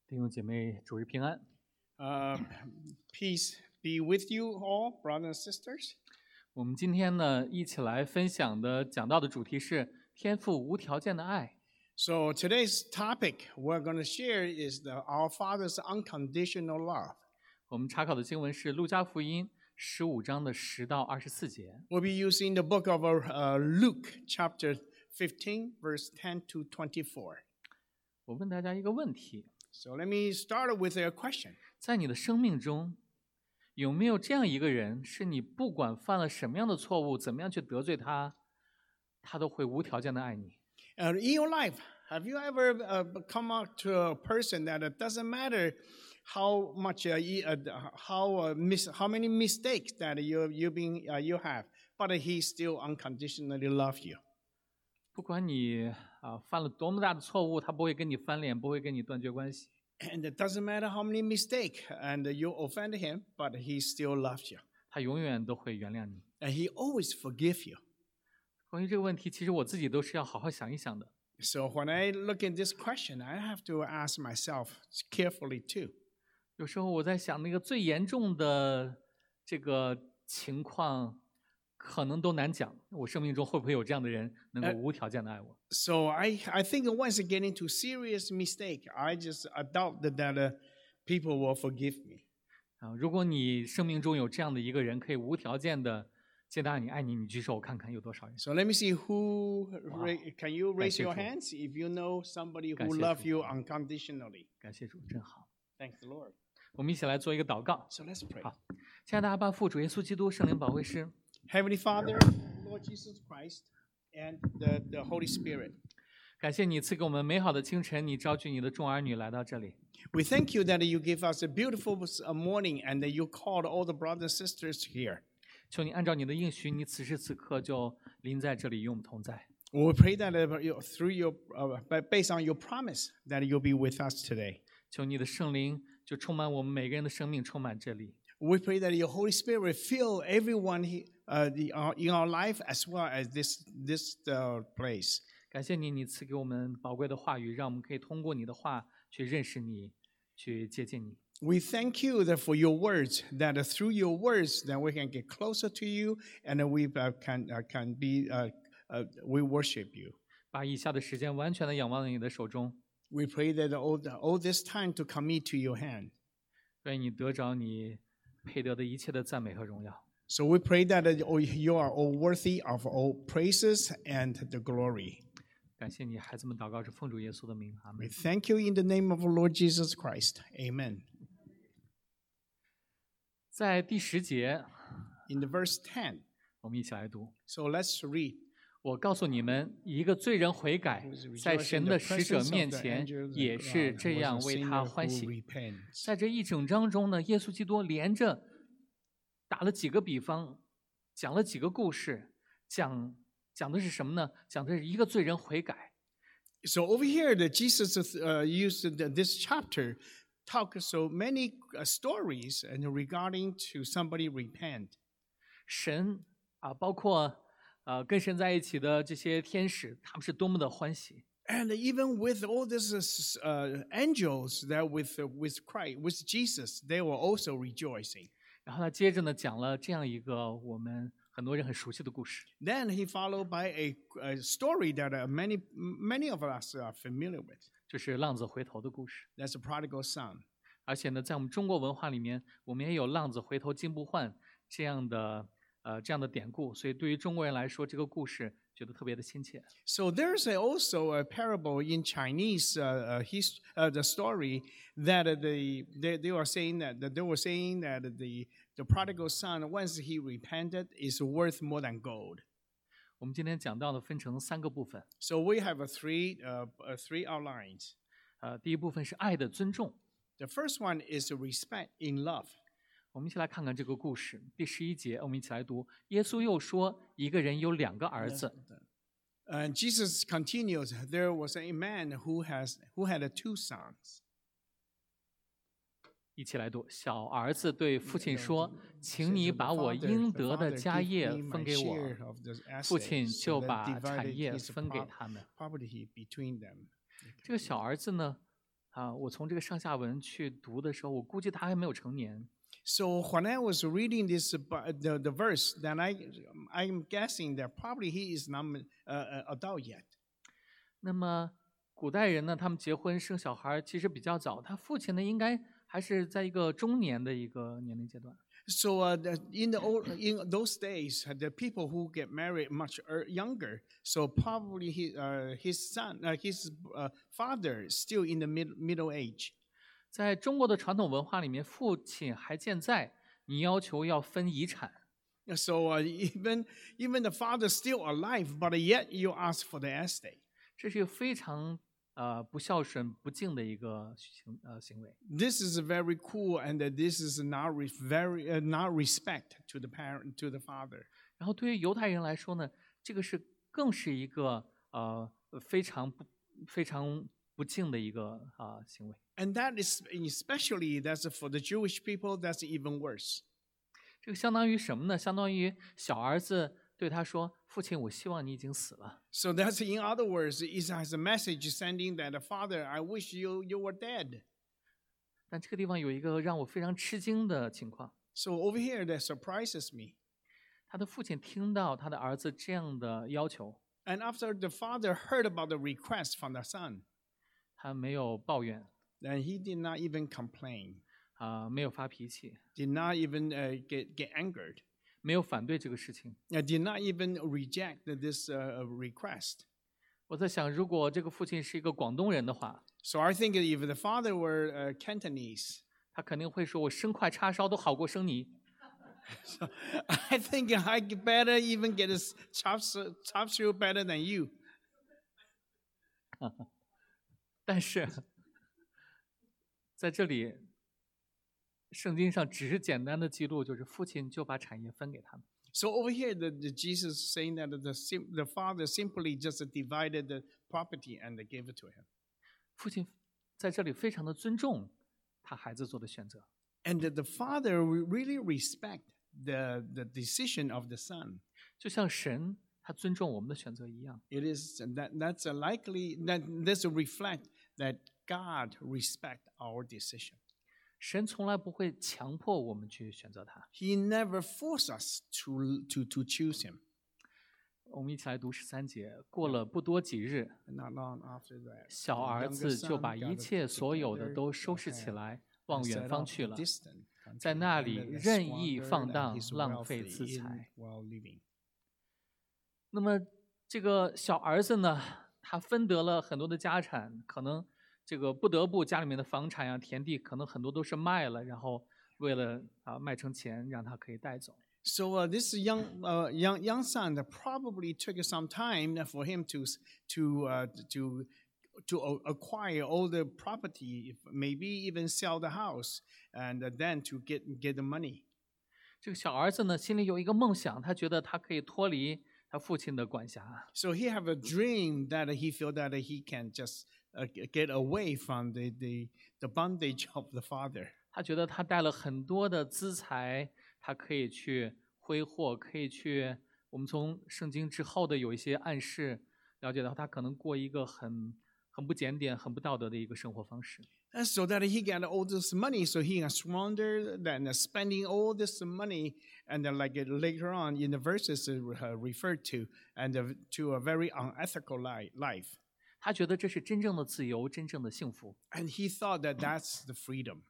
弟兄姐妹，主日平安。 Peace be with you all, brothers and sisters. 我们今天呢，一起来分享讲到的主题是天父无条件的爱。 So today's topic we're going to share is our Father's unconditional love. 我们查考的经文是路加福音15章的10到24节。 We'll be using the book of Luke, chapter 15, verse 10 to 24. 我问大家一个问题。 So let me start with a question. 在你的生命中，有没有这样一个人，是你不管犯了什么样的错误，怎么样去得罪他，他都会无條件的愛你？ In your life, have you ever come up to a person that it doesn't matter how much, how many mistakes that you have, but he still unconditionally loves you? 不管你犯了多么大的错误，他不会跟你翻脸，不会跟你断绝关系。 And it doesn't matter how many mistakes and you offend him, but he still loves you. 他永远都会原谅你。 And he always forgives you. 关于这个问题，其实我自己都是要好好想一想的。 So when I look at this question, I have to ask myself carefully too. 有时候我在想，那个最严重的这个情况，可能都难讲。我生命中会不会有这样的人能够无条件的爱我？ So I think once I get into serious mistake, I just doubt that people will forgive me. 如果你生命中有这样的一个人，可以无条件的接纳你、爱你，你举手我看看有多少人。 So let me see can you raise your hands if you know somebody who loves you unconditionally? 感谢主，真好。 Thank the Lord. 我们一起来做一个祷告。 So let's pray. 好，亲爱的阿爸父主耶稣基督圣灵保惠师， Heavenly Father, Lord Jesus Christ, and the Holy Spirit. 感谢你赐给我们美好的清晨，你召集你的众儿女来到这里。 We thank you that you give us a beautiful morning and that you called all the brothers and sisters here. 求你按照你的应许，你此时此刻就临在这里，与我们同在。 We pray that through your, based on your promise, that you'll be with us today. 求你的圣灵就充满我们每个人的生命，充满这里。 We pray that your Holy Spirit will fill everyone in our life as well as this place. 感谢你，你赐给我们宝贵的话语，让我们可以通过你的话去认识你，去接近你。 We thank you that for your words, that through your words that we can get closer to you and that we we worship you. 把以下的时间完全的仰望在你的手中。 We pray that all this time to commit to your hand. 愿你得着你配得的一切的赞美和荣耀。 So we pray that you are all worthy of all praises and the glory. 感谢你，孩子们祷告是奉主耶稣的名，阿 We 门。 thank you in the name of Lord Jesus Christ. Amen. 在第10节， In the verse 10, 我们一起来读。 so let's read. 我告诉你们，一个罪人悔改，在神的使者面前也是这样为他欢喜。在这一整章中呢，耶稣基督连着打了几个比方，讲了几个故事，讲的是什么呢？讲的是一个罪人悔改。 So over here, Jesus used this chapter talk so many stories and regarding to somebody repent. 神包括跟神在一起的这些天使，他们是多么的欢喜。 And even with all these angels that with Christ, with Jesus, they were also rejoicing. 然后他接着呢讲了这样一个我们很多人很熟悉的故事。 Then he followed by a story that many of us are familiar with. 就是浪子回头的故事。 That's the prodigal son. 而且呢，在我们中国文化里面，我们也有浪子回头金不换这样的典故，所以对于中国人来说，这个故事觉得特别的亲切。 So there's also a parable in Chinese, the story that they were saying that the prodigal son, once he repented, is worth more than gold. 我们今天讲到的分成3个部分。 So we have three outlines. 第一部分是爱的尊重。 The first one is respect in love. 我们一起来看看这个故事。第11节，我们一起来读。耶稣又说，一个人有2个儿子。 And Jesus continues, there was a man who had 2 sons. 一起来读。小儿子对父亲说：“请你把我应得的家业分给我。”父亲就把产业分给他们。这个小儿子呢， 我从这个上下文去读的时候，我估计他还没有成年。 So when I was reading this the verse, then I'm guessing that probably he is not adult yet. 那么古代人呢，他们结婚生小孩其实比较早，他父亲呢应该还是在一个中年的一个年龄阶段。 So in those days, the people who get married much younger. So probably his father is still in the middle age. 在中国的传统文化里面，父亲还健在，你要求要分遗产。 So even the father still alive, but yet you ask for the estate. 这是一个非常不孝顺、不敬的一个行为。 This is very cool, and this is not not respect to the parent, to the father. 然后对于犹太人来说呢，这个更是一个非常不敬的一个行为。 And that is especially that's for the Jewish people. That's even worse. 这个相当于什么呢？相当于小儿子对他说：“父亲，我希望你已经死了。” So that's in other words, it has a message sending that the father, I wish you were dead. 但这个地方有一个让我非常吃惊的情况。 So over here, that surprises me. 他的父亲听到他的儿子这样的要求， And after the father heard about the request from the son, 他没有抱怨， then he did not even complain, 没有发脾气， did not even get angered, 没有反对这个事情。 did not even reject this request. 我在想，如果这个父亲是一个广东人的话， So I think if the father were Cantonese, 他肯定会说：“我生块叉烧都好过生你。” so I think I better even get a chop suey better than you. 但是在这里，圣经上只是简单的记录，就是父亲就把产业分给他们。 So over here, the Jesus saying that the father simply just divided the property and gave it to him. 父亲在这里非常的尊重他孩子做的选择。 And the father really respect the decision of the son. 就像神他尊重我们的选择一样。 It is that's a likely that's a reflect that God respect our decision. 神从来不会强迫我们去选择他。 He never force us to choose him. 我们一起来读13节。过了不多几日， Not long after that, 小儿子就把一切所有的都收拾起来，往远方去了，在那里任意放荡，浪费资财。那么这个小儿子呢，他分得了很多的家产，可能这个不得不家里面的房产呀、田地，可能很多都是卖了，然后为了卖成钱，让他可以带走。 So this young son probably took some time for him to acquire all the property, maybe even sell the house, and then to get the money. 这个小儿子呢，心里有一个梦想，他觉得他可以脱离他父亲的管辖。 So he have a dream that he feel that he can just get away from the bondage of the father. 他觉得他带了很多的资财，他可以去挥霍，可以去。我们从圣经之后的有一些暗示了解到，他可能过一个很不检点、很不道德的一个生活方式。 And so that he got all this money, so he can squander and spending all this money, and then like later on in the verses referred to, and to a very unethical life. 他觉得这是真正的自由，真正的幸福。 And he thought that that's the freedom.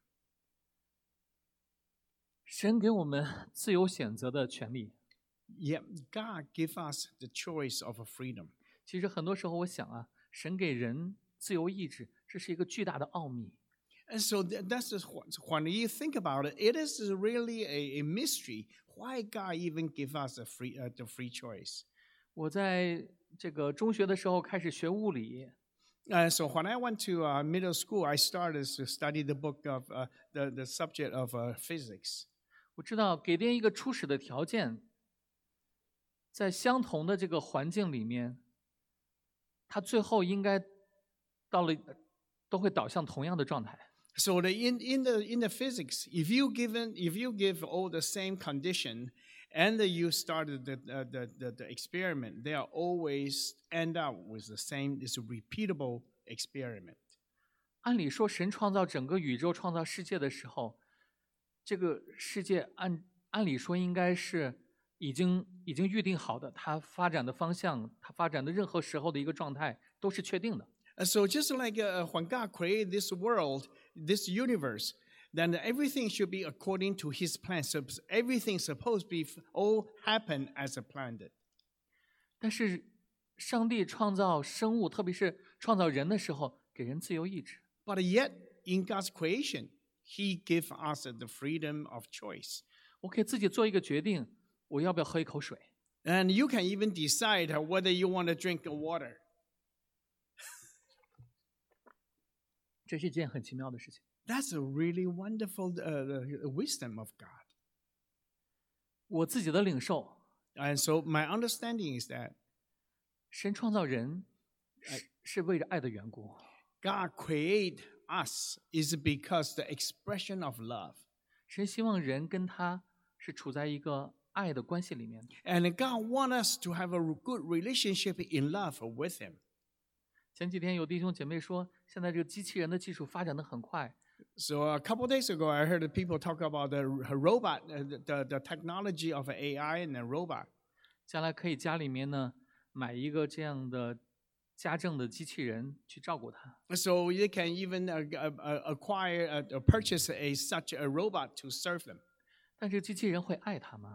神给我们自由选择的权利。 Yet God give us the choice of a freedom. 其实很多时候我想啊，神给人自由意志，这是一个巨大的奥秘。 And so that's just when you think about it, it is really a mystery why God even give us the free choice. 我在这个中学的时候开始学物理。 So when I went to middle school, I started to study the book of the subject of physics. 我知道给定一个初始的条件，在相同的这个环境里面，它最后应该都会导向同样的状态。 So in the physics, if you give all the same condition, and you started the experiment, they are always end up with the same. It's a repeatable experiment. 按理说，神创造整个宇宙、创造世界的时候，这个世界按理说应该是已经预定好的，它发展的方向，它发展的任何时候的一个状态都是确定的。 So just like when God created this world, this universe, then everything should be according to His plan. So everything's supposed to be all happen as a planned. 但是上帝创造生物，特别是创造人的时候，给人自由意志。 But yet, in God's creation, He gave us the freedom of choice. 我可以自己做一个决定，我要不要喝一口水。 And you can even decide whether you want to drink water. 这是一件很奇妙的事情。 That's a really wonderful wisdom of God. 我自己的领受。 And so my understanding is that 神创造人是为了爱的缘故。 God create us is because the expression of love. 神希望人跟他是处在一个爱的关系里面。 And God wants us to have a good relationship in love with Him. 前几天有弟兄姐妹说，现在这个机器人的技术发展得很快。 So a couple of days ago, I heard people talk about the robot, the technology of AI and the robot. 将来可以家里面呢买一个这样的家政的机器人去照顾它。 So you can even purchase such a robot to serve them. 但这个机器人会爱它吗？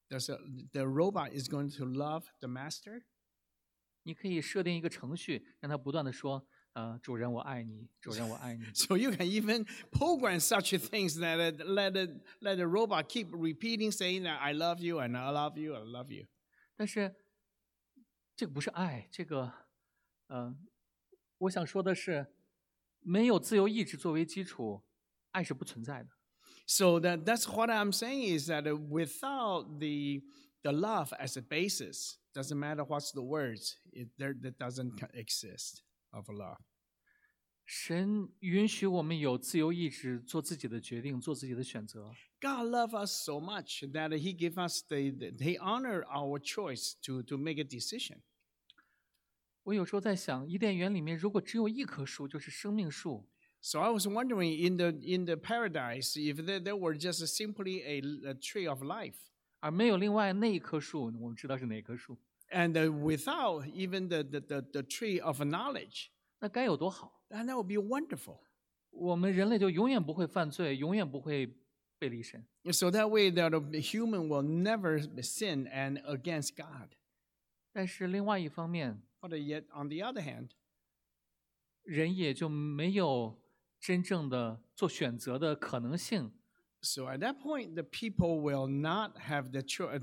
The robot is going to love the master. 你可以设定一个程序，让它不断的说，主人我爱你，主人我爱你。 So you can even program such things that let the robot keep repeating, saying that I love you and I love you, I love you. 但是这个不是爱，这个我想说的是，没有自由意志作为基础，爱是不存在的。 So that's what I'm saying is that without the love as a basis, doesn't matter what's the words, that doesn't exist of love. 神允许我们有自由意志，做自己的决定，做自己的选择。 God loves us so much that He gave us He honored our choice to make a decision. 我有时候在想，伊甸园里面如果只有一棵树，就是生命树。 So I was wondering in the paradise if there were just simply a tree of life. 而没有另外那一棵树，我们知道是哪棵树。 And without even the tree of knowledge. 那该有多好 And that would be wonderful. 我们人类就永远不会犯罪，永远不会背离神。 So that way that the human will never sin and against God. 但是另外一方面， But yet on the other hand, 人也就没有真正的做选择的可能性。 So at that point, the people will not have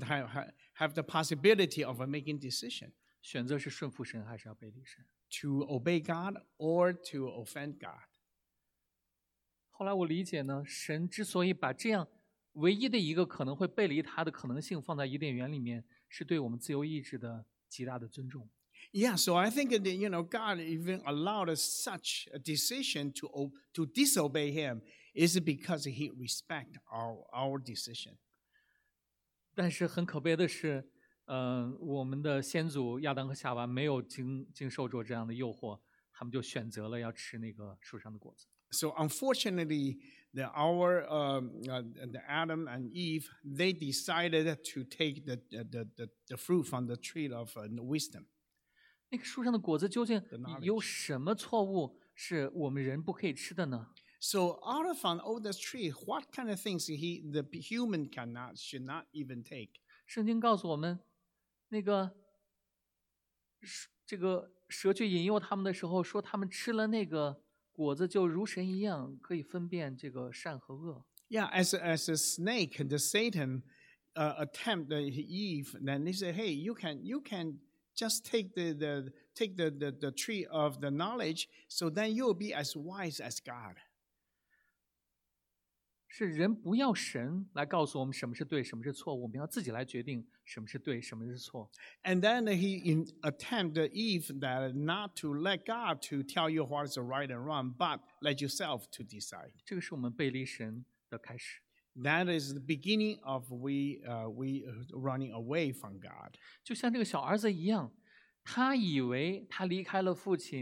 the possibility of making decision 选择是顺服神还是要背离神。 to obey God or to offend God. 后来我理解呢，神之所以把这样唯一的一个可能会背离他的可能性放在伊甸园里面，是对我们自由意志的极大的尊重。 Yeah, so I think that, God even allowed us such a decision to disobey Him is because He respect our decision. 但是很可悲的是，我们的先祖亚当和夏娃没有经受过这样的诱惑，他们就选择了要吃那个树上的果子。 So unfortunately, the Adam and Eve, they decided to take the fruit from the tree of wisdom. 那个树上的果子究竟有什么错误是我们人不可以吃的呢？ So out of all the tree, what kind of things the human should not even take? 圣经告诉我们，那个这个蛇去引诱他们的时候，说他们吃了那个果子就如神一样，可以分辨这个善和恶。 Yeah, as a snake, the Satan attempt Eve, then they say, "Hey, you can just take the tree of the knowledge, so then you will be as wise as God." 是人不要神来告诉我们什么是对，什么是错误，我们要自己来决定什么是对，什么是错。 And then he attempted Eve that not to let God to tell you what is right and wrong, but let yourself to decide. 这个是我们背离神的开始。 That is the beginning of we running away from God. 就像这个小儿子一样，他以为他离开了父亲，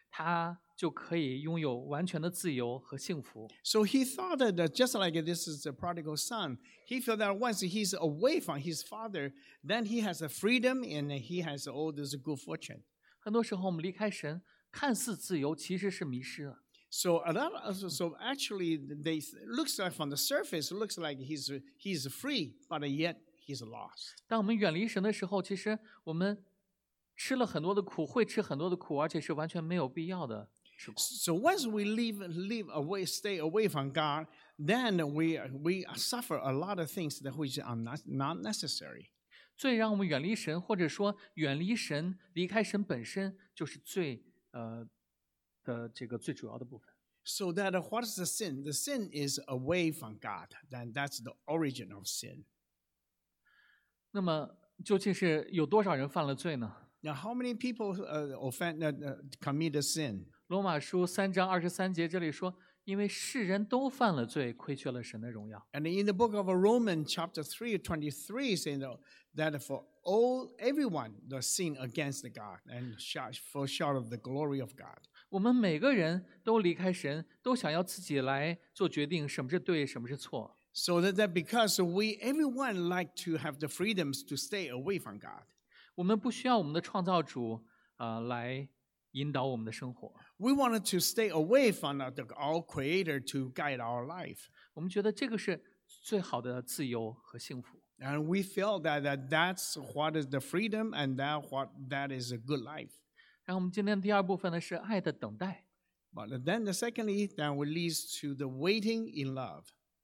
他就可以拥有完全的自由和幸福。 So he thought that just like this is the prodigal son, he felt that once he's away from his father, then he has the freedom and he has all this good fortune. 很多时候我们离开神，看似自由，其实是迷失了。 So actually, they looks like from the surface looks like he's free, but yet he's lost. 当我们远离神的时候，其实我们吃了很多的苦，会吃很多的苦，而且是完全没有必要的吃苦。 So once we stay away from God, then we suffer a lot of things that which are not necessary. 罪让我们远离神，或者说远离神、离开神本身，就是罪的这个最主要的部分。 So that what is the sin? The sin is away from God. Then that's the origin of sin. 那么究竟是有多少人犯了罪呢？ Now, how many people commit a sin? 罗马书3章23节这里说，因为世人都犯了罪，亏缺了神的荣耀。 And in the book of Romans, chapter 3:23, saying that for everyone the sin against God and fall short of the glory of God. 我们每个人都离开神，都想要自己来做决定，什么是对，什么是错。 So that because everyone like to have the freedoms to stay away from God. 我们不需要我们的创造主来引导我们的生活。 We wanted to stay away from our Creator to guide our life. 我们觉得这个是最好的自由和幸福。 And we feel that's what is the freedom and that is a good life. 然后我们今天的第二部分呢是爱的等待。 But then secondly, that will leads to the waiting in love.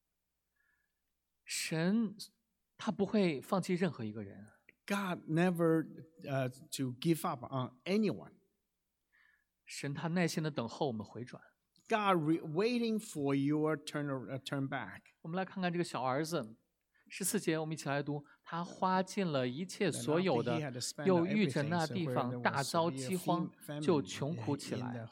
神他不会放弃任何一个人。 God never to give up on anyone. 神他耐心的等候我们回转。 God waiting for your turn back. 我们来看看这个小儿子，14节，我们一起来读。他花尽了一切所有的，又遇着那地方大遭饥荒，就穷苦起来。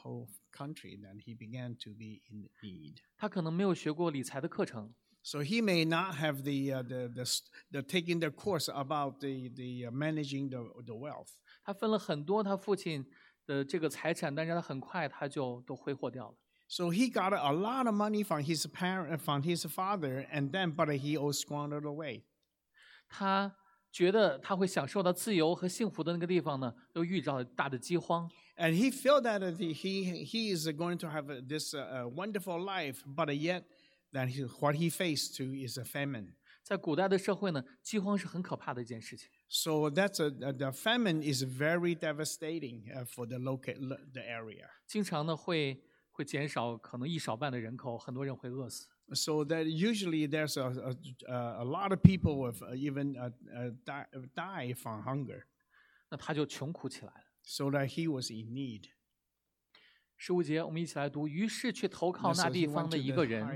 他可能没有学过理财的课程。 So he may not have the taking the course about the managing the wealth. 他分了很多他父亲的这个财产，但是他很快他就都挥霍掉了。 So he got a lot of money from his father, and then but he all squandered away. 他觉得他会享受到自由和幸福的那个地方呢，又遇到大的饥荒。 And he felt that he is going to have this wonderful life, but yet that what he faced to is a famine. 在古代的社会呢，饥荒是很可怕的一件事情。 So the famine is very devastating for the area. 经常呢会减少可能1少半的人口，很多人会饿死。 So that usually there's a lot of people with even die from hunger. 那他就穷苦起来了。 So that he was in need. 15节，我们一起来读。于是去投靠那地方的一个人，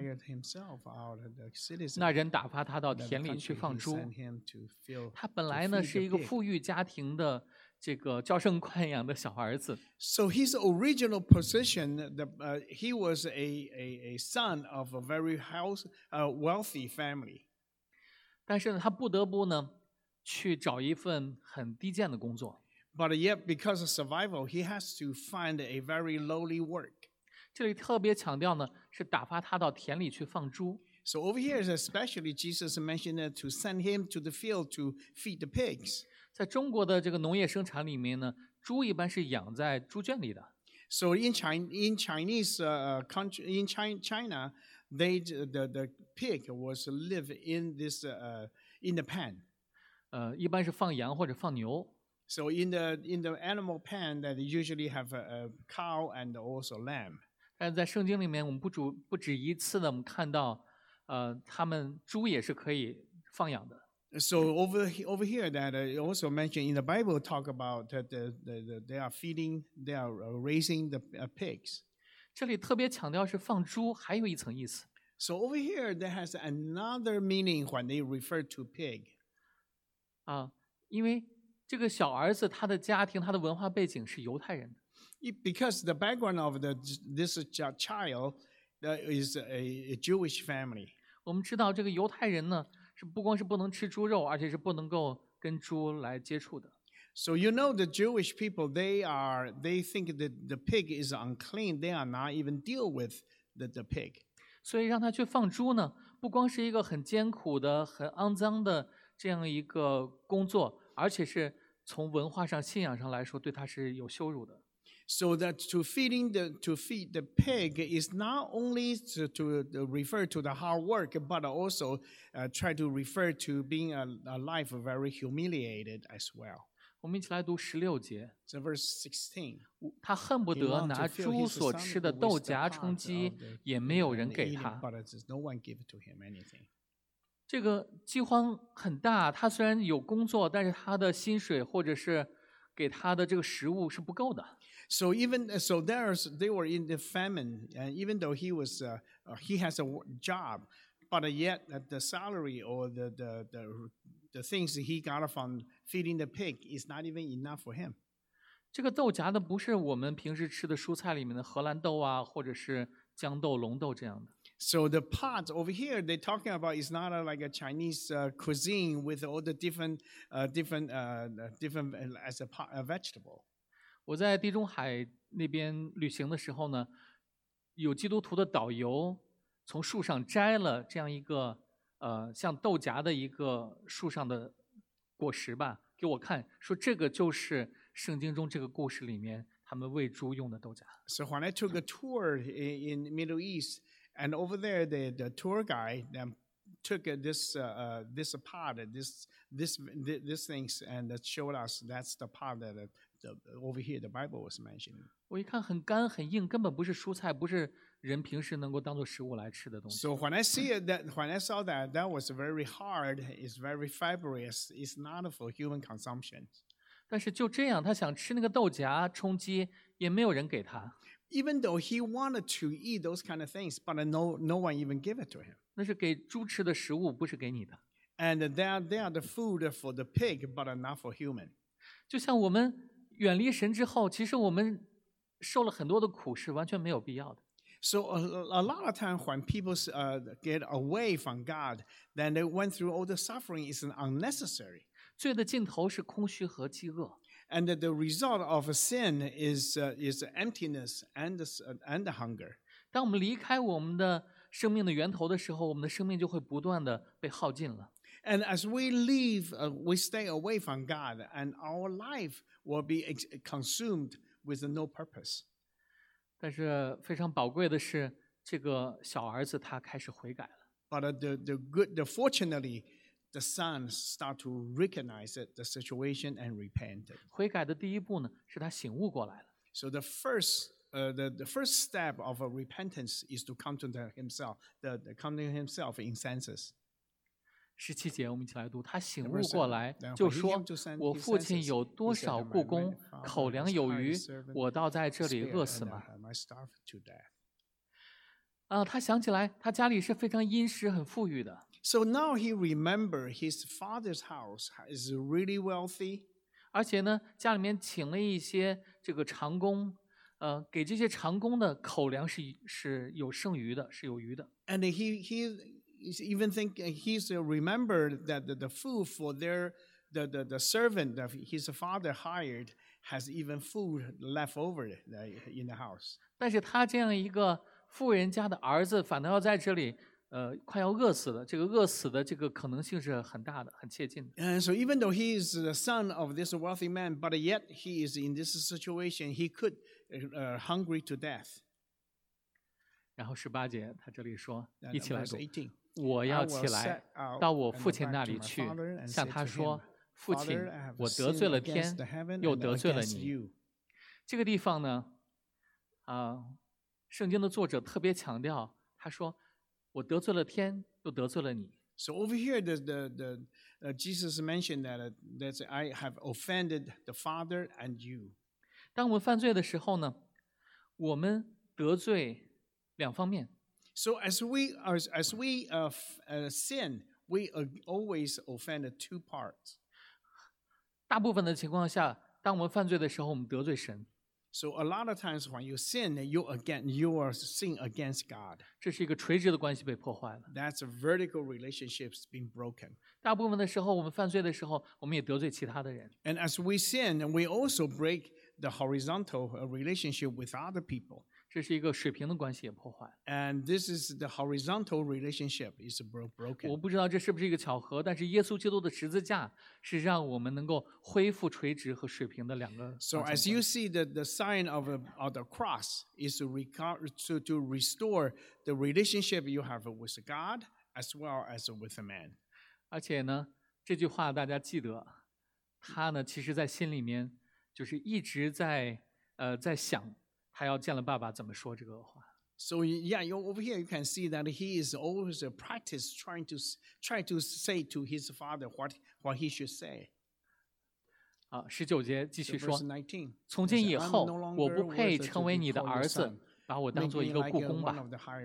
那人打发他到田里去放猪。他本来呢是一个富裕家庭的这个娇生惯养的小儿子。 So his original position, he was a son of a very wealthy family. 但是呢，他不得不呢去找一份很低贱的工作。 But yet, because of survival, he has to find a very lowly work. 这里特别强调呢，是打发他到田里去放猪。 So over here, especially Jesus mentioned that to send him to the field to feed the pigs. 在中国的这个农业生产里面呢，猪一般是养在猪圈里的。 So in Chinese country, in China, the pig was live in this in the pen. 一般是放羊或者放牛。 So in the animal pen, that usually have a cow and also lamb. 但是在圣经里面，我们不止一次的，我们看到，他们猪也是可以放养的。 So over here, that also mentioned in the Bible, talk about that they are raising the pigs. 这里特别强调是放猪，还有一层意思。 So over here, there has another meaning when they refer to pig. 因为这个小儿子他的家庭他的文化背景是犹太人的。 Because the background of this child is a Jewish family. 我们知道这个犹太人呢，是不光是不能吃猪肉，而且是不能够跟猪来接触的。 So you know the Jewish people, they think that the pig is unclean. They are not even deal with the pig. 所以让他去放猪呢，不光是一个很艰苦的、很肮脏的这样一个工作，而且是从文化上、信仰上来说，对他是有羞辱的。 So that to feed the pig is not only to refer to the hard work, but also try to refer to being a life very humiliated as well. 我们一起来读16节。 So verse 16. 他恨不得拿猪所吃的豆荚充饥，也没有人给他。这个饥荒很大，他虽然有工作，但是他的薪水或者是给他的这个食物是不够的。 So they were in the famine, and even though he has a job, but yet the salary or the things he got from feeding the pig is not even enough for him. 这个豆荚的不是我们平时吃的蔬菜里面的荷兰豆啊，或者是豇豆、龙豆这样的。 So the pot over here they're talking about is not like a Chinese cuisine with all the different as a vegetable. 我在地中海那边旅行的时候呢，有基督徒的导游从树上摘了这样一个像豆荚的一个树上的果实吧，给我看，说这个就是圣经中这个故事里面他们喂猪用的豆荚。 So when I took a tour in Middle East, and over there the tour guide took this pot, this things, and showed us that's the pot that over here the Bible was mentioning. 我一看很干很硬，根本不是蔬菜，不是人平时能够当做食物来吃的东西。 So when I saw that was very hard, it's very fibrous, it's not for human consumption. 但是就这样，他想吃那个豆荚充饥，也没有人给他。 Even though he wanted to eat those kind of things, but no one even gave it to him. 那是给猪吃的食物，不是给你的。 And they are the food for the pig, but not for human. 就像我们远离神之后，其实我们受了很多的苦，是完全没有必要的。 So a lot of times when people get away from God, then they went through all the suffering is unnecessary. 罪的尽头是空虚和饥饿。 And the result of sin is emptiness and the hunger. 当我们离开我们的生命的源头的时候，我们的生命就会不断的被耗尽了。 And as we leave, we stay away from God, and our life will be consumed with no purpose. 但是非常宝贵的是，这个小儿子他开始悔改了。 But fortunately, the son start to recognize the situation and repent. 悔改的第一步呢，是他醒悟过来了。 So the first step of a repentance is to come to himself, come to himself in senses. 17节，我们一起来读。他醒悟过来，就说：“我父亲有多少雇工，口粮有余，我倒在这里饿死吗？”他想起来，他家里是非常殷实、很富裕的。 So now he remember his father's house is really wealthy. 而且呢，家里面请了一些这个长工，给这些长工的口粮是有剩余的，是有余的。 And he even think he's remembered that the food for the servant that his father hired has even food left over in the house. 但是他这样一个富人家的儿子，反倒要在这里，快要饿死了。这个饿死的这个可能性是很大的，很切近的。 And so even though he is the son of this wealthy man, but yet he is in this situation, he could hungry to death. 然后18节，他这里说，一起来读。我要起来，到我父亲那里去，向他说：“父亲，我得罪了天，又得罪了你。”这个地方呢，圣经的作者特别强调，他说：“我得罪了天，又得罪了你。” So over here, Jesus mentioned that I have offended the Father and you. 当我们犯罪的时候呢，我们得罪两方面。 So as we sin, we always offend two parts. 大部分的情况下，当我们犯罪的时候，我们得罪神。 So a lot of times when you sin, you are sin against God. 这是一个垂直的关系被破坏了。 That's a vertical relationships being broken. 大部分的时候，我们犯罪的时候，我们也得罪其他的人。 And as we sin, we also break the horizontal relationship with other people. 这是一个水平的关系也破坏。 And this is the horizontal relationship is broken. 我不知道这是不是一个巧合，但是耶稣基督的十字架是让我们能够恢复垂直和水平的两个。 So as you see, the sign of the cross is to restore the relationship you have with God as well as with a man. 而且呢，这句话大家记得，他呢其实在心里面就是一直在想。他要见了爸爸怎么说这个话。 So yeah, over here you can see that he is always a practice try to say to his father what he should say. 19节继续说， 19, 从今以后，我不配称为你的儿子，把我当做一个雇工吧。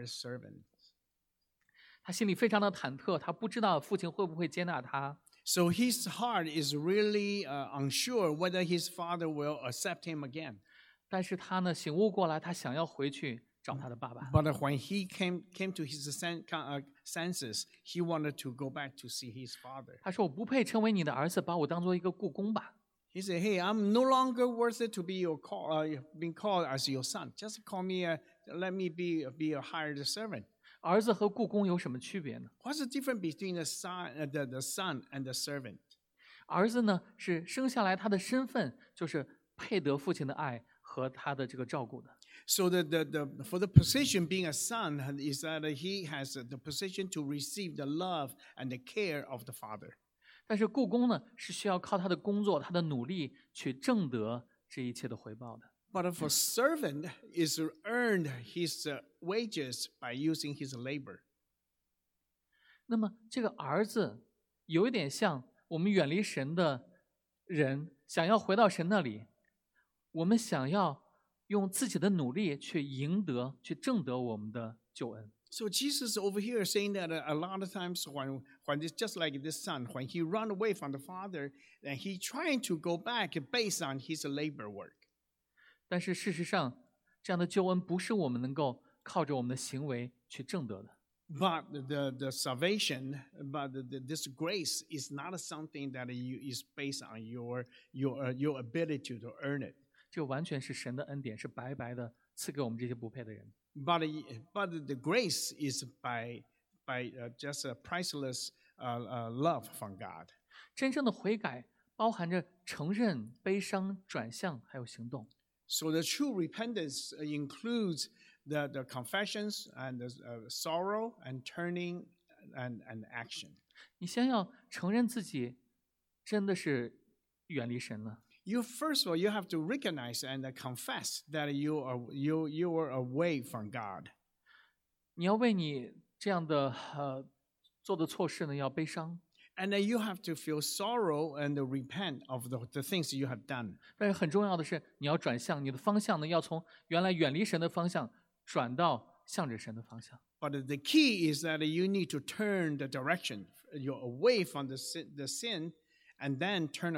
他心里非常的忐忑，他不知道父亲会不会接纳他。 So his heart is really unsure whether his father will accept him again. 但是他呢醒悟过来，他想要回去找他的爸爸。 But when he came to his senses, he wanted to go back to see his father. 他说：“我不配称为你的儿子，把我当做一个雇工吧。” He said, "Hey, I'm no longer worth it to be being called as your son. Just call me, let me be a hired servant." 儿子和雇工有什么区别呢？ What's the difference between the son and the servant? 儿子呢是生下来他的身份就是配得父亲的爱。和他的这个照顾的。 So for the position being a son is that he has the position to receive the love and the care of the father. 但是雇工呢是需要靠他的工作、他的努力去挣得这一切的回报的。 But for servant is earned his wages by using his labor. 那么这个儿子有一点像我们远离神的人，想要回到神那里。我们想要用自己的努力去赢得、去挣得我们的救恩。 So Jesus over here is saying that a lot of times when it's just like this son, when he run away from the father, and he trying to go back based on his labor work. 但是事实上，这样的救恩不是我们能够靠着我们的行为去挣得的。 But the salvation, this grace is not something that is based on your ability to earn it. 这完全是神的恩典，是白白的赐给我们这些不配的人。 But the grace is by just a priceless love from God. 真正的悔改包含着承认、悲伤、转向，还有行动。 So the true repentance includes the confessions and the sorrow and turning and action. 你先要承认自己真的是远离神了。 First of all, you have to recognize and confess that you are away from God. 你要为你这样的做的错事呢，要悲伤。 And then you have to feel sorrow and repent of the things you have done. 但是很重要的是，你要转向，你的方向呢，要从原来远离神的方向转到向着神的方向。 But the key is that you need to turn the direction. You're away from the sin. And then turn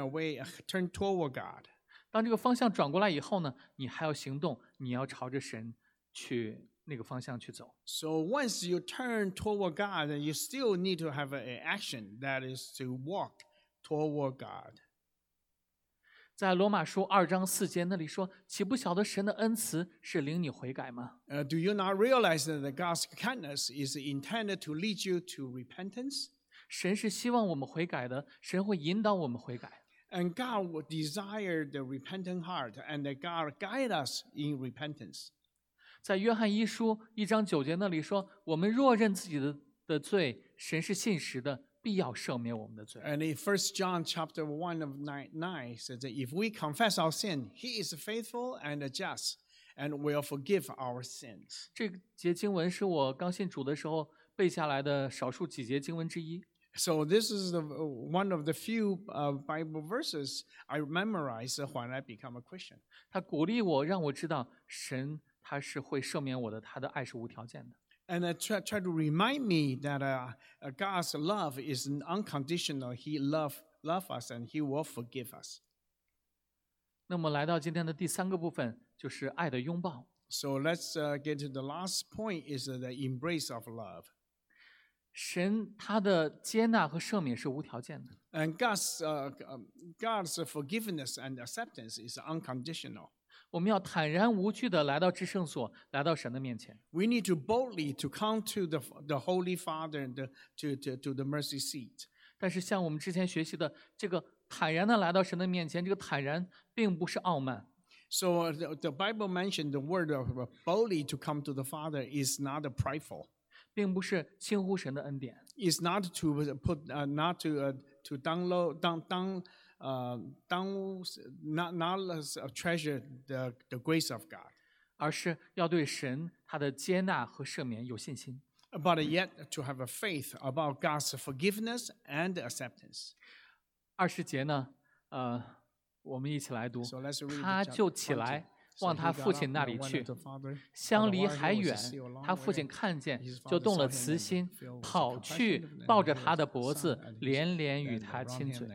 toward God. 当这个方向转过来以后呢，你还要行动，你要朝着神去那个方向去走。 So once you turn toward God, you still need to have an action that is to walk toward God. 在罗马书2章4节那里说：“岂不晓得神的恩慈是领你悔改吗？” Do you not realize that God's kindness is intended to lead you to repentance? 神是希望我们悔改的，神会引导我们悔改。 And God would desire the repentant heart, and that God guide us in repentance. 在约翰1书1章9节那里说：“我们若认自己的罪，神是信实的，必要赦免我们的罪。” And in 1 John chapter 1 of 9 says that if we confess our sin, He is faithful and just, and will forgive our sins. 这节经文是我刚信主的时候背下来的少数几节经文之一。 So this is one of the few Bible verses I memorized when I become a Christian. 他鼓励我，让我知道神他是会赦免我的，他的爱是无条件的。 And try to remind me that God's love is unconditional. He love us and He will forgive us. 那么来到今天的第3个部分，就是爱的拥抱。 So let's get to the last point is the embrace of love. 神他的接纳和赦免是无条件的。 And God's forgiveness and acceptance is unconditional. 我们要坦然无惧地来到至圣所，来到神的面前。 We need to boldly to come to the Holy Father and to the mercy seat. 但是像我们之前学习的这个坦然地来到神的面前，这个坦然并不是傲慢。 So the Bible mentioned the word of boldly to come to the Father is not prideful. 并不是轻忽神的恩典。 It's not to put not to download not treasure the grace of God. 而是要对神他的接纳和赦免有信心。 But yet to have a faith about God's forgiveness and acceptance. 20节呢，我们一起来读。 So let's read 他就起来，往他父亲那里去，相离还远，他父亲看见，就动了慈心，跑去抱着他的脖子，连连与他亲嘴。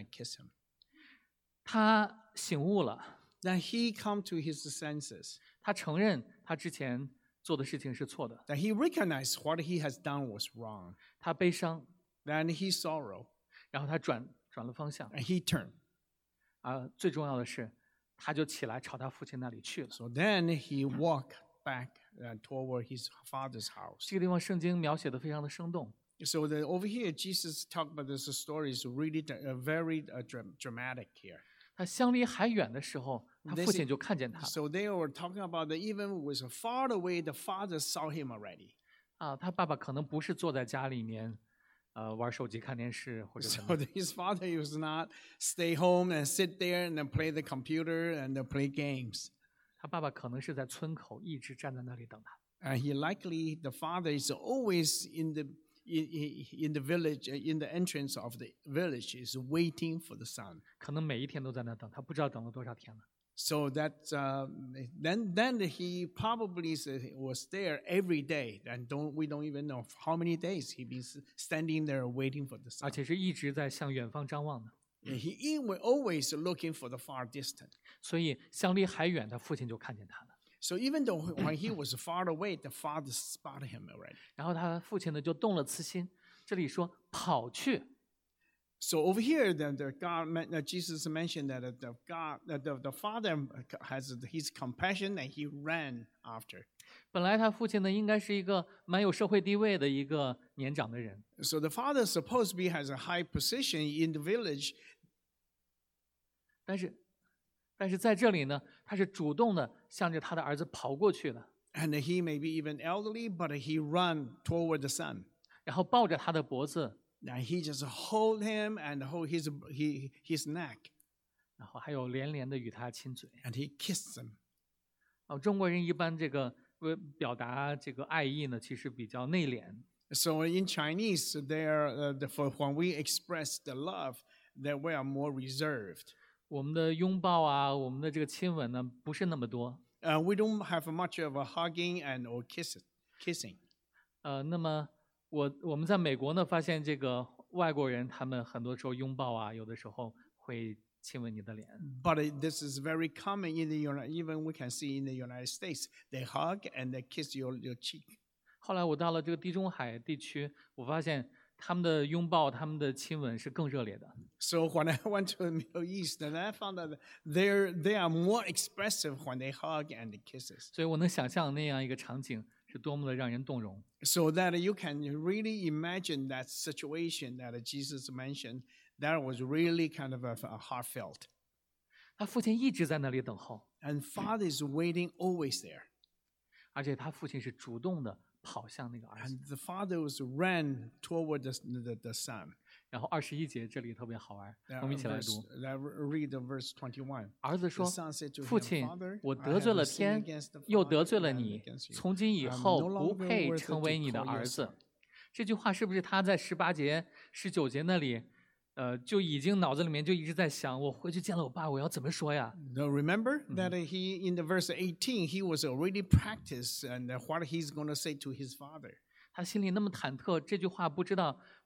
他醒悟了。 Then he come to his senses. 他承认他之前做的事情是错的。 That he recognized what he has done was wrong. 他悲伤。 Then he sorrow. 然后他转了方向。 And he turned. 最重要的是，他就起来朝他父亲那里去了。 So then he walked back toward his father's house. 这个地方圣经描写的非常的生动。 So over here, Jesus talked about this story is really very dramatic here. 他相离还远的时候，他父亲就看见他了。 So they were talking about that even was far away, the father saw him already. 他爸爸可能不是坐在家里面，玩手机看电视或者什么。 So his father was not stay home and sit there and then play the computer and then play games. 他爸爸可能是在村口一直站在那里等他。 He likely the father is always in the village, in the entrance of the village, is waiting for the son. 可能每一天都在那等，他不知道等了多少天了。 So that then he probably was there every day, and we don't even know how many days he been standing there waiting for the son. 而且是一直在向远方张望的。 He was always looking for the far distant. 所以相离还远，他父亲就看见他了。 So even though when he was far away, the father spotted him already. 然后他父亲呢就动了慈心，这里说跑去。 So over here, Jesus mentioned that the father has his compassion and he ran after. 本来他父亲呢应该是一个蛮有社会地位的一个年长的人。 So the father supposed to be has a high position in the village. 但是在这里呢，他是主动的向着他的儿子跑过去了。 And he may be even elderly, but he ran toward the son. 然后抱着他的脖子。 And he just hold him and hold his neck. 然后还有连连的与他亲嘴。 And he kissed him. 中国人一般这个表达这个爱意呢，其实比较内敛。 So in Chinese, when we express the love, that we are more reserved. 我们的拥抱啊，我们的这个亲吻呢，不是那么多。 We don't have much of a hugging or kissing. 那么我们在美国呢，发现这个外国人他们很多时候拥抱啊，有的时候会亲吻你的脸。 But this is very common in even we can see in the United States. They hug and they kiss your cheek. 后来我到了这个地中海地区，我发现他们的拥抱、他们的亲吻是更热烈的。 So when I went to the Middle East, and I found that they are more expressive when they hug and kisses. 所以我能想象那样一个场景是多么的让人动容。 So that you can really imagine that situation that Jesus mentioned. That was really kind of a heartfelt. 他父亲一直在那里等候。 And father is waiting always there. 而且他父亲是主动的跑向那个儿子。 And the father was ran toward the son. 然后21节这里特别好玩，我们一起来读。 Read verse 21. 儿子说：“父亲，我得罪了天，又得罪了你，从今以后不配成为你的儿子。”这句话是不是他在18节、19节那里，就已经脑子里面就一直在想，我回去见了我爸，我要怎么说呀 ？No, remember that he in the verse 18 he was already practiced and what he's going to say to his father. 他心里那么忐忑，这句话不知道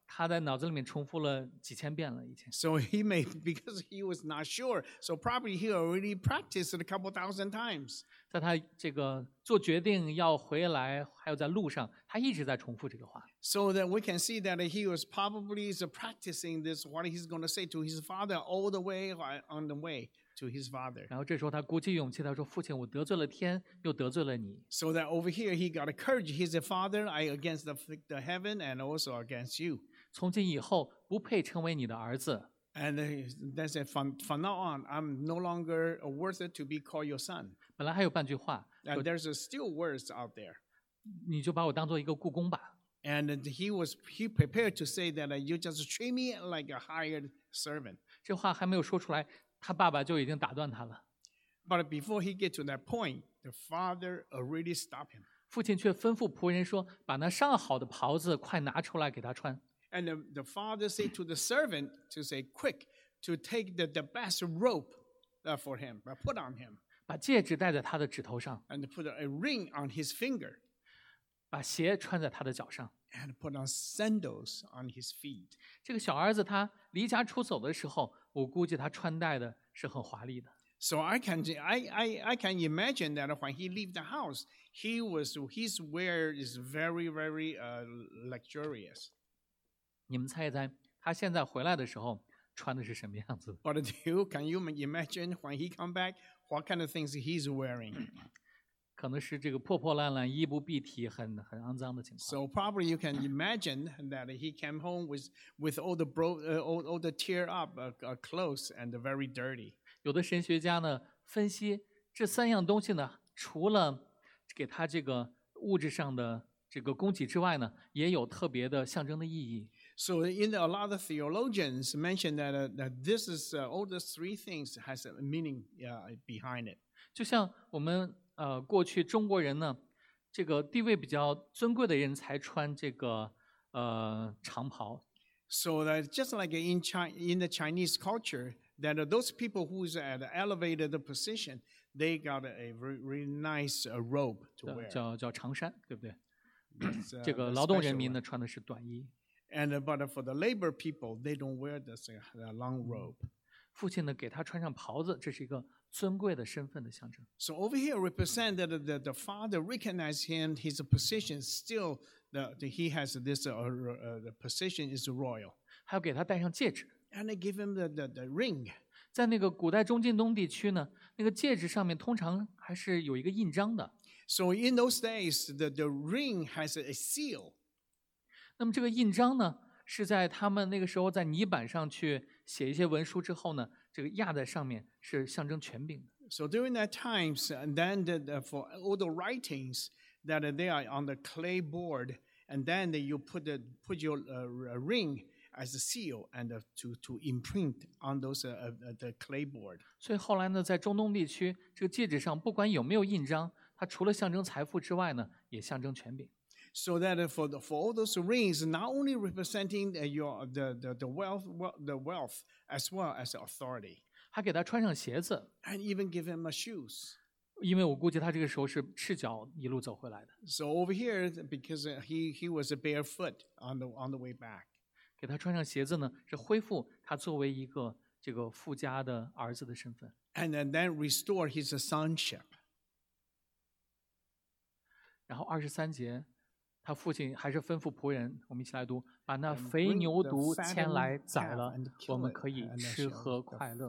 他在脑子里面重复了几千遍了已经。 So he may, because he was not sure, so probably he already practiced it a couple thousand times. 在他这个做决定要回来，还有在路上，他一直在重复这个话。 So that we can see that he was probably practicing this, what he's going to say to his father all the way on the way to his father. 然后这时候他鼓起勇气，他说：“父亲，我得罪了天，又得罪了你。 So that over here he got a courage. He said, Father, I against the heaven and also against you. 从今以后不配称为你的儿子。 And they said, from now on, I'm no longer worthy to be called your son. ” 本来还有半句话， And there's still words out there. 你就把我当做一个雇工吧。 And he prepared to say that you just treat me like a hired servant. 这话还没有说出来，他爸爸就已经打断他了。 But before he get to that point, the father already stopped him. 父亲却吩咐仆人说：“把那上好的袍子快拿出来给他穿。” And the father said to the servant to say, quick, to take the best robe for him, put on him, 把戒指戴在他的指头上， and put a ring on his finger, 把鞋穿在他的脚上。 and put on sandals on his feet. 这个小儿子他离家出走的时候，我估计他穿戴的是很华丽的。 So I can imagine that when he leave the house, his wear is very, very luxurious. 你们猜一猜，他现在回来的时候穿的是什么样子的？ But can you imagine when he come back, what kind of things he's wearing? 可能是这个破破烂烂、衣不蔽体、很肮脏的情况。 So probably you can imagine that he came home with all the tear up clothes and very dirty. 有的神学家呢分析这三样东西呢，除了给他这个物质上的这个供给之外呢，也有特别的象征的意义。 So a lot of theologians mention that this is all the three things has a meaning behind it. 就像我们过去中国人呢，这个地位比较尊贵的人才穿这个长袍。 So that just like in the Chinese culture, that those people who's at an elevated position, they got a really nice robe to wear. 叫长衫，对不对？ That's, 这个 the 劳动人 special 民 one. 呢穿的是短衣。 And but for the labor people, they don't wear this long robe. 父亲呢给他穿上袍子，这是一个尊贵的身份的象征。 So over here represent that the father recognized him, his position still, he has this the position is royal. 还要给他戴上戒指。 And they give him the ring. 在那个古代中近东地区呢，那个戒指上面通常还是有一个印章的。 So in those days, the ring has a seal. 那么这个印章呢，是在他们那个时候在泥板上去写一些文书之后呢，这个压在上面是象征权柄的。 So during that times, and then for all the writings that they are on the clay board, and then you put your ring as a seal and to imprint on those the clay board. 所以后来呢，在中东地区，这个戒指上不管有没有印章，它除了象征财富之外呢，也象征权柄。 So that for all those rings, not only representing the wealth as well as authority, 还给他穿上鞋子， and even give him shoes. 因为我估计他这个时候是赤脚一路走回来的。 So over here, because he was barefoot on the way back. 给他穿上鞋子呢，是恢复他作为一个这个富家的儿子的身份。 And then restore his sonship. 然后23节，他父亲还是吩咐仆人，我们一起来读：把那肥牛犊牵来宰了，我们可以吃喝快乐。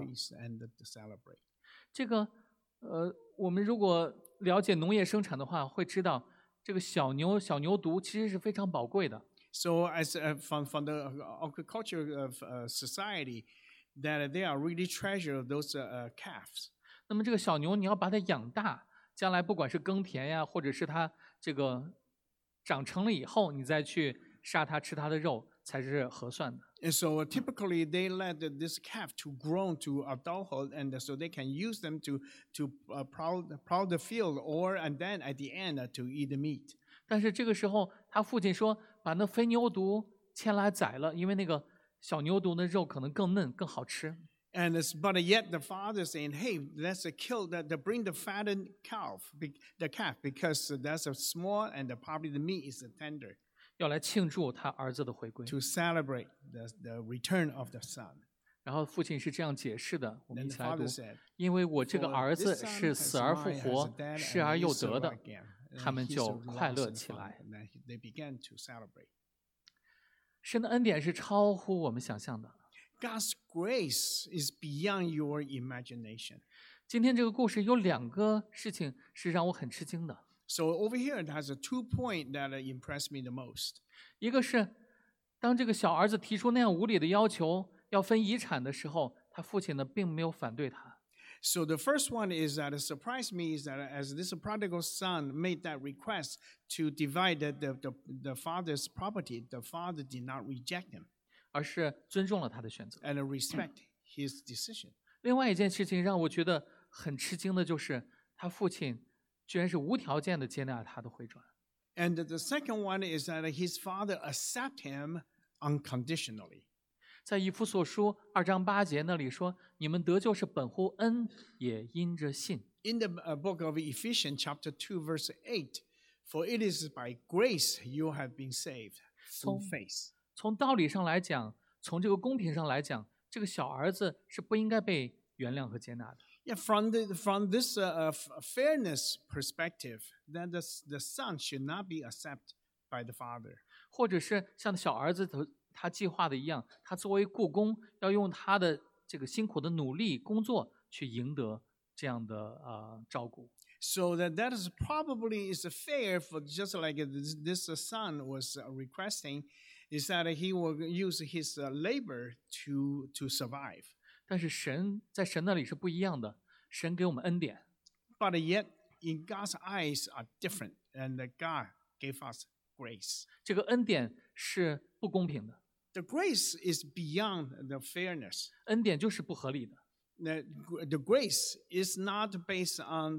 这个我们如果了解农业生产的话，会知道这个小牛犊其实是非常宝贵的。 So as from the agricultural society, that they are really treasure those calves. 那么这个小牛你要把它养大，将来不管是耕田呀，或者是它这个长成了以后，你再去杀它吃它的肉，才是合算的。 And so typically they let this calf to grow to adulthood, and so they can use them to plow the field, and then at the end to eat the meat. 但是这个时候，他父亲说把那肥牛犊牵来宰了，因为那个小牛犊的肉可能更嫩、更好吃。 But yet the father saying, "Hey, let's kill bring the fattened calf, the calf, because that's a small and probably the meat is tender." 要来庆祝他儿子的回归。 to celebrate the return of the son. 然后父亲是这样解释的，我们 Then 一 the 起来读 father： said, 因为我这个 For 儿子 this son 是 has 死而复 life, has 活 a death, 失 and 而 he 又 is 得的， alive again. And 他们 he's 就 lost 快乐 and 起 found. 来。 And they began to celebrate. 神的恩典是超乎我们想象的。 God's grace is beyond your imagination. 今天这个故事有2个事情是让我很吃惊的， So over here, it has a 2 point that impressed me the most. 一个是当这个小儿子提出那样无理的要求，要分遗产的时候，他父亲呢并没有反对他。 So the first one is that it surprised me is that as this prodigal son made that request to divide the father's property, the father did not reject him 而是尊重了他的选择。 and respect his decision. 另外一件事情让我觉得很吃惊的就是，他父亲居然是无条件的接纳他的回转。 And the second one is that his father accept him unconditionally. 在以弗所书2章8节那里说：“你们得救是本乎恩，也因着信。” In the book of Ephesians chapter 2 verse 8, for it is by grace you have been saved through faith. 从道理上来讲，从这个公平上来讲，这个小儿子是不应该被原谅和接纳的。 Yeah, from this fairness perspective, then the son should not be accepted by the father. 或者是像小儿子他计划的一样，他作为雇工，要用他的这个辛苦的努力工作去赢得这样的照顾。 So that is probably is fair for just like this son was requesting, is that he will use his labor to survive. 但是在神那里是不一样的，神给我们恩典， But yet in God's eyes are different, and God gave us grace. 这个恩典是不公平的， The grace is beyond the fairness. 恩典就是不合理的。 The grace is not based on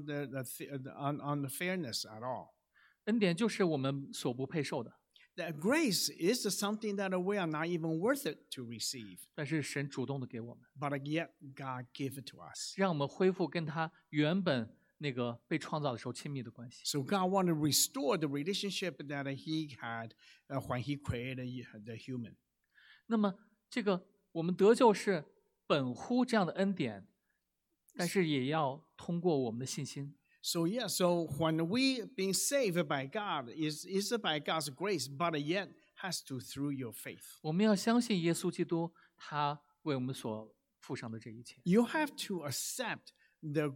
on the fairness at all. 恩典就是我们所不配受的， That grace is something that we are not even worth it to receive. 但是神主动的给我们， But yet God gave it to us. 让我们恢复跟他原本那个被创造的时候亲密的关系。 So God wanted to restore the relationship that He had when He created the human. 那么这个我们得救是本乎这样的恩典，但是也要通过我们的信心。 So when we being saved by God is by God's grace, but yet has to through your faith. 我们要相信耶稣基督，他为我们所付上的这一切。 You have to accept the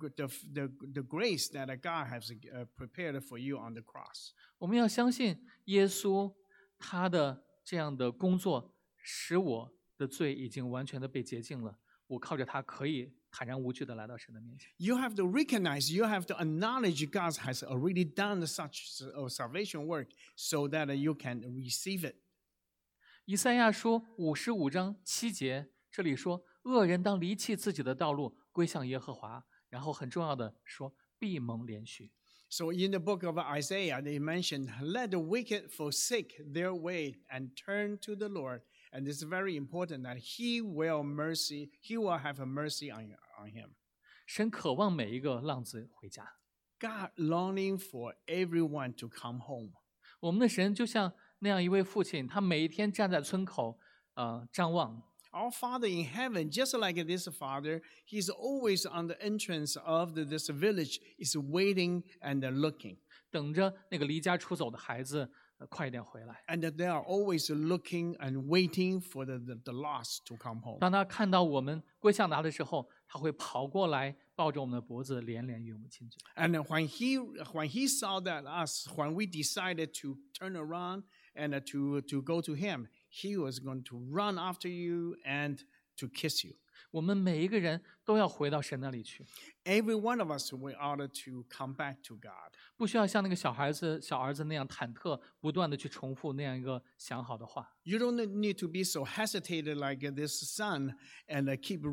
grace that God has prepared for you on the cross. 我们要相信耶稣他的这样的工作，使我的罪已经完全的被洁净了。我靠着他可以坦然无惧的来到神的面前。 You have to recognize, you have to acknowledge God has already done such salvation work so that you can receive it. 以赛亚书55章7节，这里说：“恶人当离弃自己的道路，归向耶和华。”然后很重要的说：“必蒙连续。” So in the book of Isaiah, they mentioned, let the wicked forsake their way and turn to the Lord. And it's very important that He will have a mercy on him. 神渴望每一个浪子回家。 God longing for everyone to come home. 我们的神就像那样一位父亲，他每一天站在村口，张望。 Our Father in heaven, just like this Father, He's always on the entrance of this village, is waiting and looking. 等着那个离家出走的孩子快一点回来。 And they are always looking and waiting for the lost to come home. 当他看到我们归向他的时候，他会跑过来，抱着我们的脖子，连连与我们亲嘴。 And when he saw that when we decided to turn around and to go to Him, He was going to run after you and to kiss you. 我们每一个人都要回到神那里去， Every one of us, we ought to come back to God. 不需要像那个小儿子那样忐忑，不断的去重复那样一个想好的话。 You don't need to be so hesitated like this son and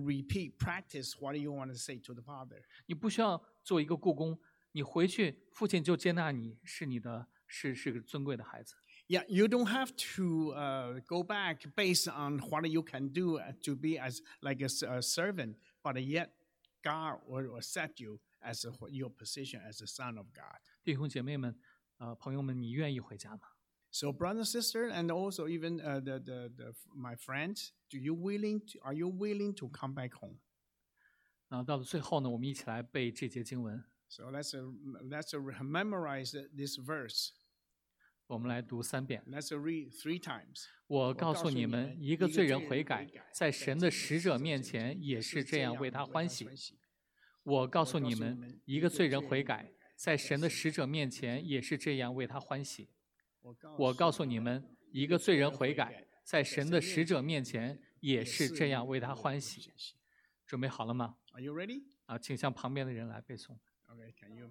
practice what you want to say to the Father. 你不需要做一个雇工，你回去，父亲就接纳你，是你的，是个尊贵的孩子。 Yeah, you don't have to go back based on what you can do to be as like a servant, but yet God will accept you as your position as a son of God. 弟兄姐妹们，朋友们，你愿意回家吗？ So, brother, sister, and also even my friends, are you willing to come back home? 到了最后呢，我们一起来背这节经文。 So let's memorize this verse. 我们来读3遍。 Let's read 3 times. 我告诉你们，一个罪人悔改，在神的使者面前也是这样为他欢喜。我告诉你们，一个罪人悔改，在神的使者面前也是这样为他欢喜。我告诉你们，一个罪人悔改，在神的使者面前也是这样为他欢喜。准备好了吗？ Are you ready? 请向旁边的人来背诵。 Okay, can you?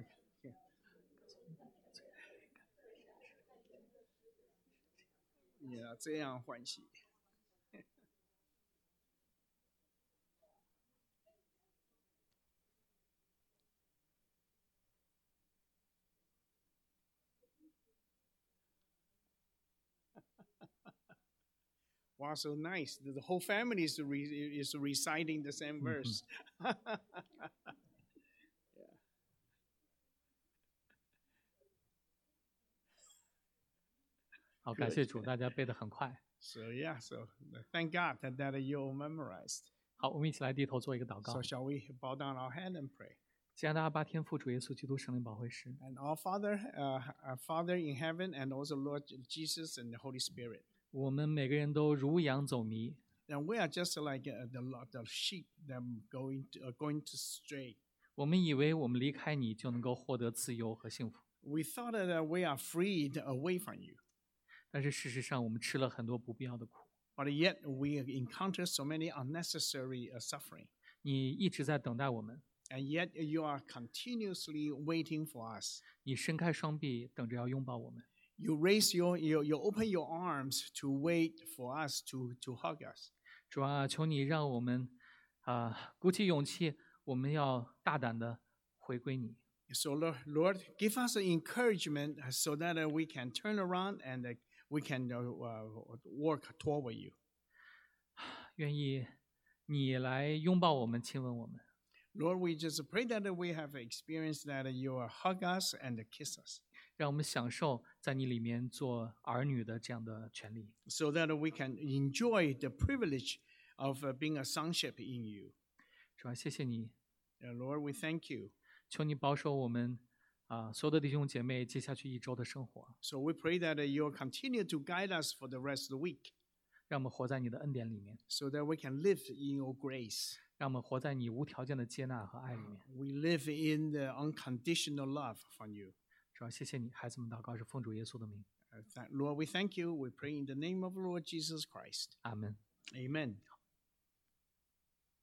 Yeah, 这样欢喜。Wow, so nice. The whole family is reciting the same verse. 好，感谢主，大家背得很快。 So thank God that you all memorized. 好，我们一起来低头做一个祷告。 So shall we bow down our head and pray? 亲爱的阿爸天父主耶稣基督圣灵保惠师， And our Father in heaven, and also Lord Jesus and the Holy Spirit. 我们每个人都如羊走迷， And we are just like the sheep that going to stray. 我们以为我们离开你就能够获得自由和幸福， We thought that we are freed away from you, 但是事实上我们吃了很多不必要的苦。 but yet we encounter so many unnecessary suffering. 你一直在等待我们， And yet you are continuously waiting for us. 你伸开双臂等着要拥抱我们。 You open your arms to wait for us to hug us. 主啊，求你让我们鼓起勇气，我们要大胆的回归你。 So Lord, give us an encouragement so that we can turn around and we can work toward you. 愿意你来拥抱我们，亲吻我们。 Lord, we just pray that we have experienced that you will hug us and kiss us, 让我们享受在你里面做儿女的这样的权利。 so that we can enjoy the privilege of being a sonship in you. 主啊，谢谢你， Lord, we thank you. 求你保守我们所有的弟兄姐妹接下去1周的生活， So we pray that you will continue to guide us for the rest of the week, 让我们活在你的恩典里面， so that we can live in your grace. 让我们活在你无条件的接纳和爱里面。 We live in the unconditional love from you. 主啊，谢谢你，孩子们祷告是奉主耶稣的名， Lord, we thank you. We pray in the name of Lord Jesus Christ. 阿门。 Amen.